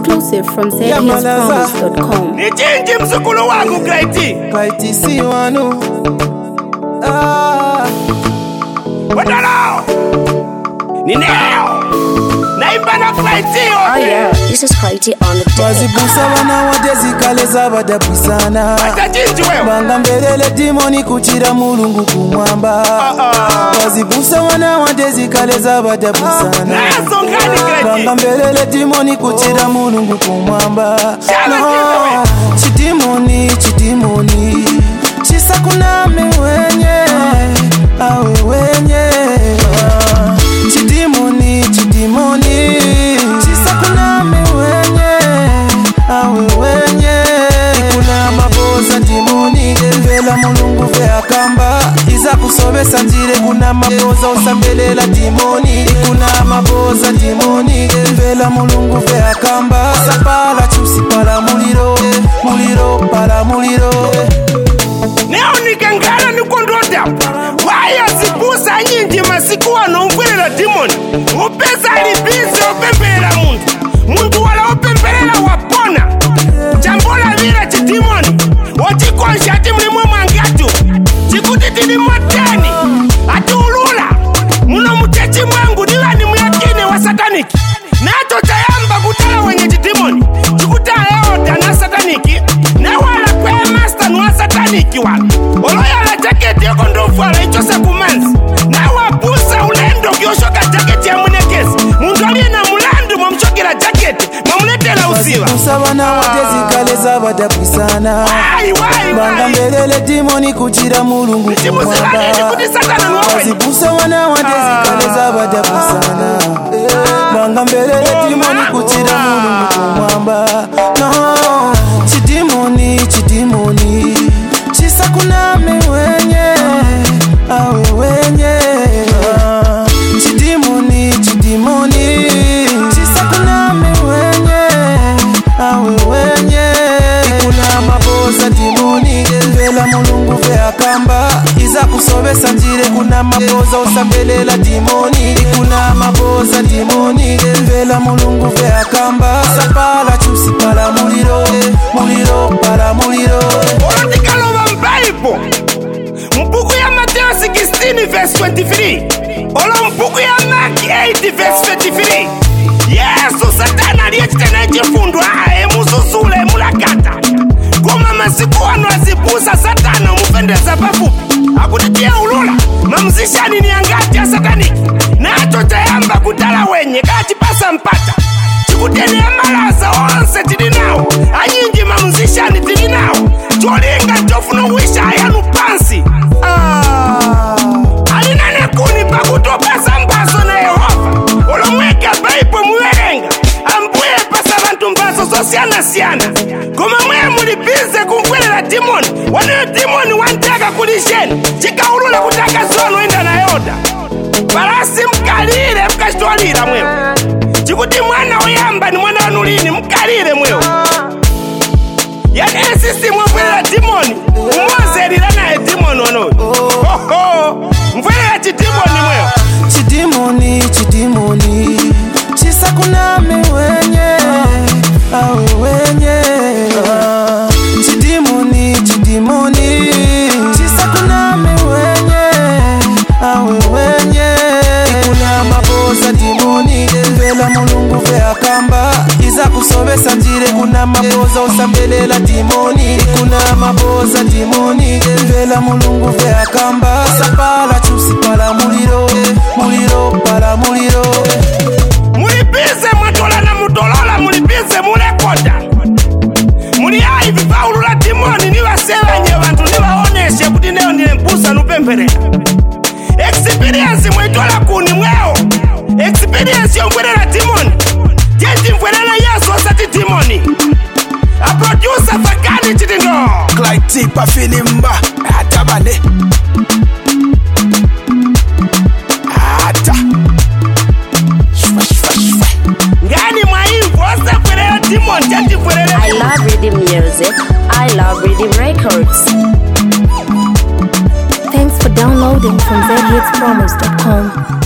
Exclusive from ZHitsPromise.com. Nichinji mzukulu wangu Clytie si wanu Wadalo Nineo Naibana Clytie Oh yeah, this is Clytie on the day. Wazibusa wana wadezi kaleza badabusana Atachinji wewe Banga mbelele dimoni kuchira mulungu kumwamba Wazibusa wana wadezi kaleza badabusana Naso ngani Clytie Banga mbelele dimoni kuchira mulungu kumwamba Chidimoni Chisa kuname wenye Awe wenye Chidimoni Chisa kuname wenye Awe wenye Ikuna maboza dimoni Vela mulungu vea kamba Iza kusobesa njire kuna maboza usambelela dimoni Ikuna maboza dimoni Vela mulungu vea kamba Sapala chusi pala muliro Pala muliro Neo nikangala nikondota Waya zibusa nyingi masiku wanoungwela demon Upeza libizi opembelela muntu wala opembelela wapona Jambola vila chidimoni Ochikonsha ati mlimwe mwangatu Chikutitini moteni Ati ulula Muno mutechi mwangu niwa ni mwakine wa sataniki Nato tayamba kutala wenye chidimoni Chikutala yoda na sataniki Na wala kwe master nuwa sataniki wala Oloya la jaketi yoko ndofu wala ichose kumanzi Na wabusa ulendo kioshoka jaketi ya mwenekezi Mundu alie na mulandu mwamshokila jaketi Mwamuletela usiwa Wazibusa wana wadezi kaleza badabusana Banga mbelele dimoni kuchira mulungu kumwamba Wazibusa wana wadezi kaleza badabusana Banga mbelele dimoni kuchira mulungu kumwamba Chidimoni Chisa kuname wenye Awe wenye Chidimoni Chisa kuname wenye Awe wenye Ikuna maboza dimoni Vela mulungu vea kamba Iza kusobesa njire kuna maboza usambelela dimoni Ikuna maboza dimoni Vela mulungu vea kamba Sapala chusi pala muliro Pala muliro Olotikaloba mbaipo Mpuku ya Mateo 16 verse 23 Olo mpuku ya Mark 8 verse 33 Yesu satana aliyechitena chifundu mususule mulakata Kuma masiku wanu azibusa satana mufendeza pafupi Akutitia ulula mamzishani ni angati ya sataniki Nacho tayamba kutala wenye kati pasa mpata Chikutene amalaza onse tilinao Anyingi mamzishani tilinao Cholinga chofuna wisha ayanu pansi Alinane kuni pakutopasa mbaso na Yehova Olomweka baipo muwerenga Ambuye pasa bantu mbaso siana Kuma mwe mulibize kumkwelela dimoni Wanayo dimoni wantaka kulisheni Chikaulula kutaka zono inda na yoda Balasi mkalile mkashtualila mwewe Chikuti mwana oyamba ni mwana wanulini mkalile mwewe Yani sisi mwekwelela dimoni Umoze lila nae dimoni wanowe Mkwelela chidimoni mwewe Chidimoni Chisa kuname wenye Awe wenye Chidimoni Chisa kuname wenye Awe wenye Ikuna maboza dimoni Vela mulungu vea kamba Iza kusobesa njire kuna maboza usambelela dimoni Ikuna maboza dimoni Vela mulungu vea kamba Sapala chusi pala muliro Pala muliro Mulibize mwatola na mutolola mulibize mulekoda Muli hai vipaulula dimoni niwasevanye wantu niwaoneshe kuti neo nile mpusa nupemperera Experience mwitola kuni mweo Experience yongwelela dimoni Jenti mfwelela Yesu osati dimoni A producer fakani chitindo Clytie pafilimba Atabane Ata Shwa Ngani mwaimvu osa mfwelela dimoni Jenti mfwelela I love rhythm music. I love rhythm records. Thanks for downloading from ZHitsPromise.com.